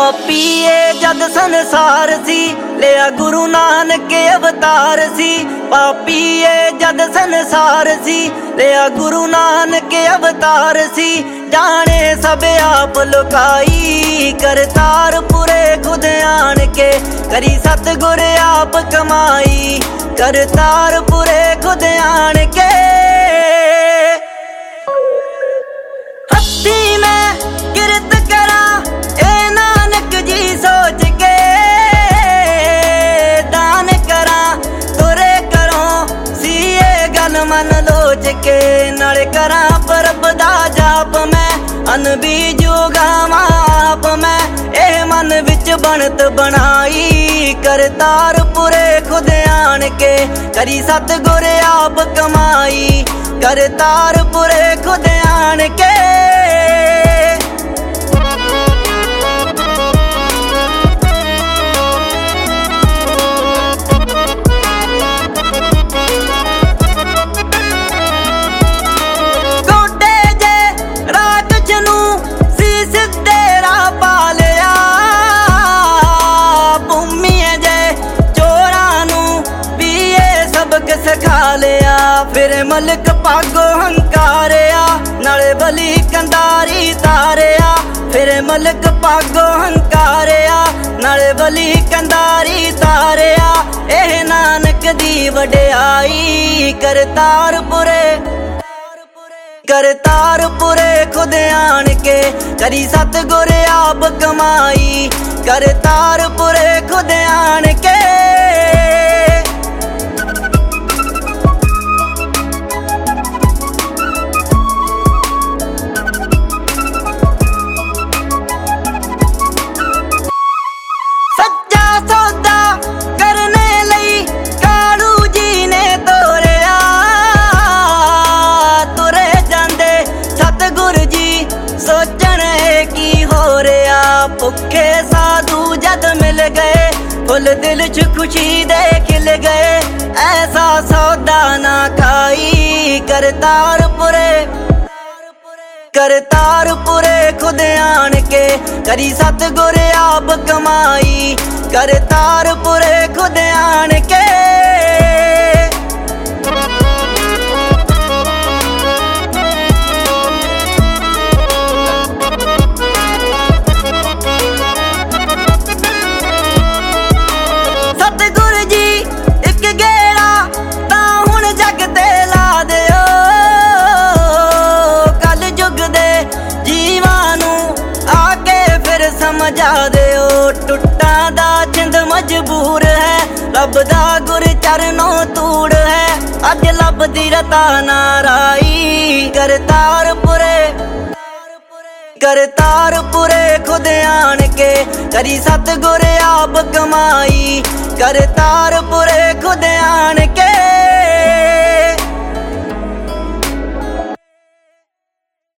पापीए जद संसार सी लिया गुरु नानक अवतार सी। पापीए जद संसार सी लिया गुरु नानक अवतार सी। जाने सब आप लुकाई करतार पुरे खुद आन के करी सतगुर आप कमाई करतार पुरे खुद आन के। हस्ती में किरत करा ए नानक जी सोच के दान करा तुरे करो सीए गल मन लोच के। नड़ करा परब दा जाप मैं अन बीजूगा माप मैं ए मन विच बनत बनाई करतार पुरे खुद आन के करी सतगुर आप कमाई करतार पुरे खुद आन के। सिखा लिया फिर मलक पागो हंकारिया नाले बली कंदारी तारिया। फिर मलक पागो हंकारिया नाले बली कंदारी तारिया। एह नानक दी वडियाई करतार पुरे खुद आन के करी सतगुर आप कमाई करतार पुरे खुद आन के। भुखे साधु जद मिल गए फुल दिल च खुशी दे खिल गए। ऐसा सौदा ना खाई करतार पुरे खुद आन के करी सतगुर आप कमाई करतार पुरे खुद आन के। समझा दिओ टुट्टा दा जिंद मजबूर है रब दा गुर चरणों तूड़ है। अज लभदी रता नाराई करतार पुरे खुद आन के करी सतगुर आप कमाई करतार पुरे खुद आन के।